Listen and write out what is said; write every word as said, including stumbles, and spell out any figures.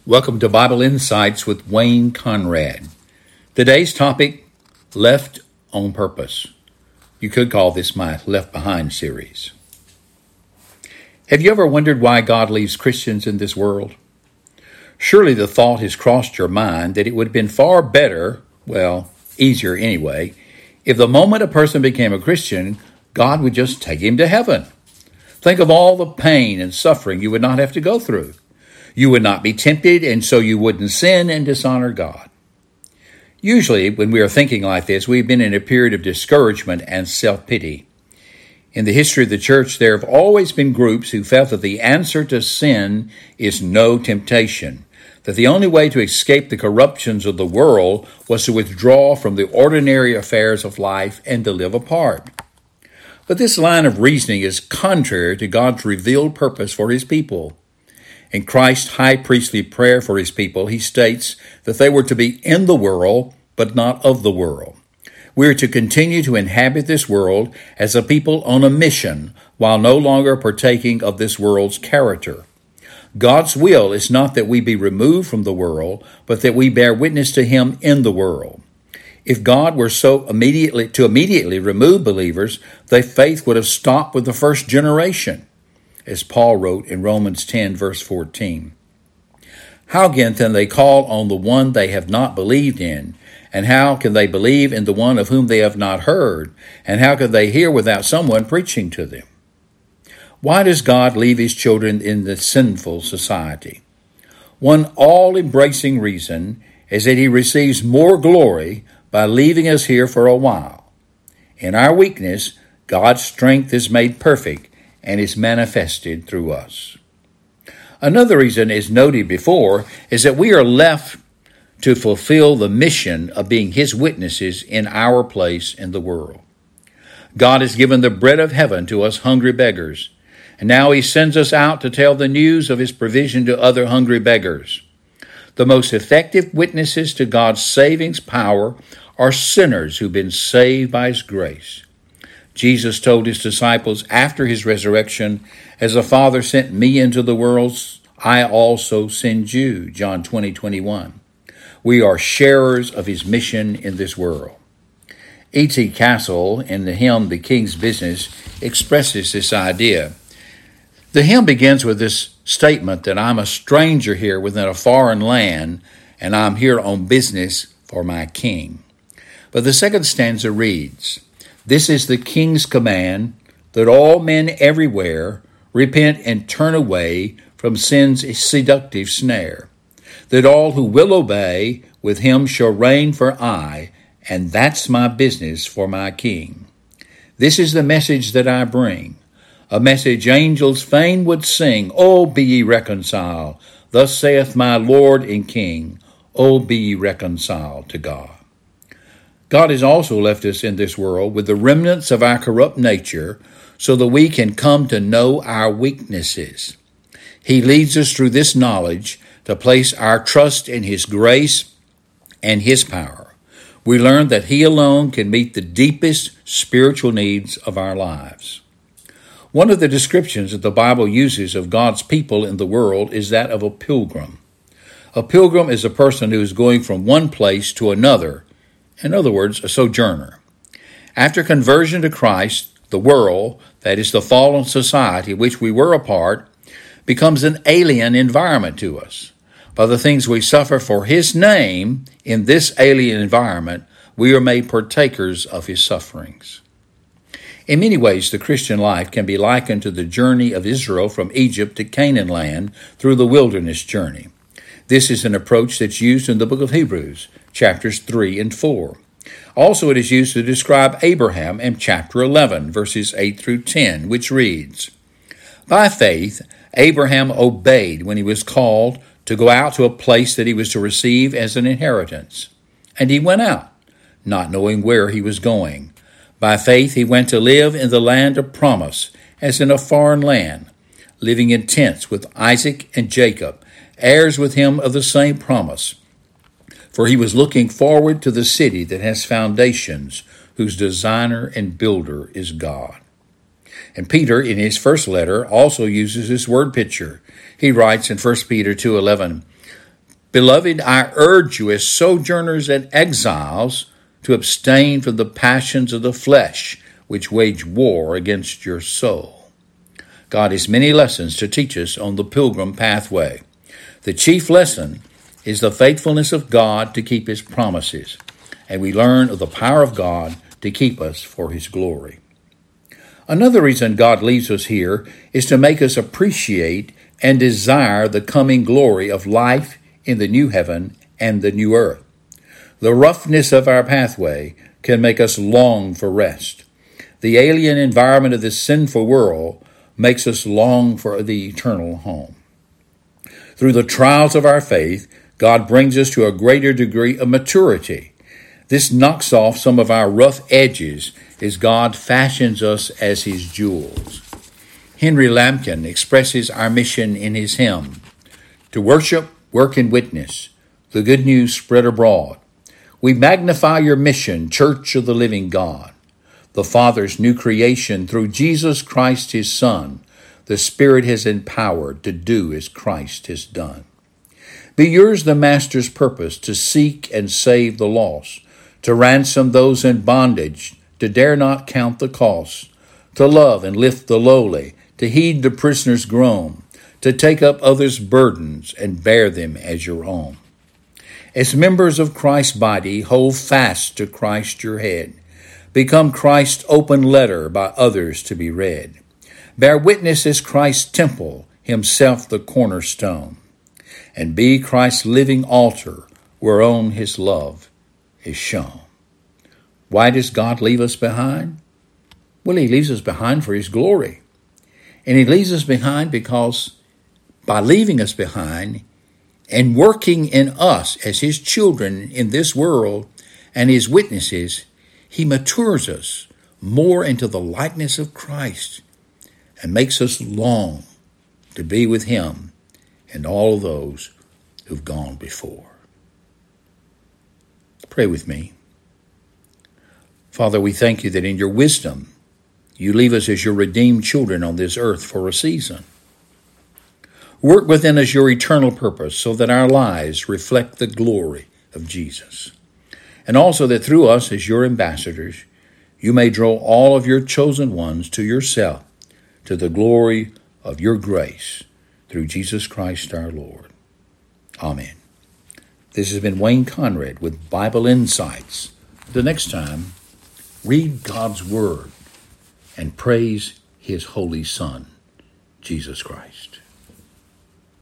Welcome to Bible Insights with Wayne Conrad. Today's topic, Left on Purpose. You could call this my Left Behind series. Have you ever wondered why God leaves Christians in this world? Surely the thought has crossed your mind that it would have been far better, well, easier anyway, if the moment a person became a Christian, God would just take him to heaven. Think of all the pain and suffering you would not have to go through. You would not be tempted, and so you wouldn't sin and dishonor God. Usually, when we are thinking like this, we've been in a period of discouragement and self-pity. In the history of the church, there have always been groups who felt that the answer to sin is no temptation, that the only way to escape the corruptions of the world was to withdraw from the ordinary affairs of life and to live apart. But this line of reasoning is contrary to God's revealed purpose for His people. In Christ's high priestly prayer for His people, He states that they were to be in the world, but not of the world. We are to continue to inhabit this world as a people on a mission, while no longer partaking of this world's character. God's will is not that we be removed from the world, but that we bear witness to Him in the world. If God were so immediately to immediately remove believers, their faith would have stopped with the first generation, as Paul wrote in Romans ten, verse fourteen. How again can they call on the one they have not believed in? And how can they believe in the one of whom they have not heard? And how can they hear without someone preaching to them? Why does God leave His children in this sinful society? One all-embracing reason is that He receives more glory by leaving us here for a while. In our weakness, God's strength is made perfect and is manifested through us. Another reason, as noted before, is that we are left to fulfill the mission of being His witnesses in our place in the world. God has given the bread of heaven to us hungry beggars, and now He sends us out to tell the news of His provision to other hungry beggars. The most effective witnesses to God's saving power are sinners who've been saved by His grace. Jesus told His disciples after His resurrection, "As the Father sent me into the world, I also send you," John twenty, twenty-one. We are sharers of His mission in this world. E T Castle, in the hymn The King's Business, expresses this idea. The hymn begins with this statement that I'm a stranger here within a foreign land, and I'm here on business for my King. But the second stanza reads, "This is the King's command, that all men everywhere repent and turn away from sin's seductive snare, that all who will obey with Him shall reign for aye, and that's my business for my King. This is the message that I bring, a message angels fain would sing. Oh, be ye reconciled, thus saith my Lord and King. Oh, be ye reconciled to God." God has also left us in this world with the remnants of our corrupt nature so that we can come to know our weaknesses. He leads us through this knowledge to place our trust in His grace and His power. We learn that He alone can meet the deepest spiritual needs of our lives. One of the descriptions that the Bible uses of God's people in the world is that of a pilgrim. A pilgrim is a person who is going from one place to another. In other words, a sojourner. After conversion to Christ, the world, that is the fallen society which we were a part, becomes an alien environment to us. By the things we suffer for His name in this alien environment, we are made partakers of His sufferings. In many ways, the Christian life can be likened to the journey of Israel from Egypt to Canaan land through the wilderness journey. This is an approach that's used in the book of Hebrews, chapters three and four. Also, it is used to describe Abraham in chapter eleven, verses eight through ten, which reads, "By faith, Abraham obeyed when he was called to go out to a place that he was to receive as an inheritance. And he went out, not knowing where he was going. By faith, he went to live in the land of promise, as in a foreign land, living in tents with Isaac and Jacob, heirs with him of the same promise. For he was looking forward to the city that has foundations, whose designer and builder is God." And Peter, in his first letter, also uses this word picture. He writes in First Peter two eleven, Beloved, I urge you as sojourners and exiles to abstain from the passions of the flesh, which wage war against your soul. God has many lessons to teach us on the pilgrim pathway. The chief lesson is the faithfulness of God to keep his promises, and we learn of the power of God to keep us for his glory. Another reason God leaves us here is to make us appreciate and desire the coming glory of life in the new heaven and the new earth. The roughness of our pathway can make us long for rest. The alien environment of this sinful world makes us long for the eternal home. Through the trials of our faith, God brings us to a greater degree of maturity. This knocks off some of our rough edges as God fashions us as his jewels. Henry Lampkin expresses our mission in his hymn, "To worship, work, and witness, the good news spread abroad. We magnify your mission, Church of the living God. The Father's new creation through Jesus Christ his Son, the Spirit has empowered to do as Christ has done. Be yours the Master's purpose to seek and save the lost, to ransom those in bondage, to dare not count the cost, to love and lift the lowly, to heed the prisoner's groan, to take up others' burdens and bear them as your own. As members of Christ's body, hold fast to Christ your head. Become Christ's open letter by others to be read. Bear witness as Christ's temple, himself the cornerstone. And be Christ's living altar, whereon his love is shown." Why does God leave us behind? Well, he leaves us behind for his glory. And he leaves us behind because by leaving us behind and working in us as his children in this world and his witnesses, he matures us more into the likeness of Christ and makes us long to be with him and all of those who've gone before. Pray with me. Father, we thank you that in your wisdom, you leave us as your redeemed children on this earth for a season. Work within us your eternal purpose so that our lives reflect the glory of Jesus. And also that through us as your ambassadors, you may draw all of your chosen ones to yourself, to the glory of your grace, through Jesus Christ our Lord. Amen. This has been Wayne Conrad with Bible Insights. The next time, read God's Word and praise his Holy Son, Jesus Christ.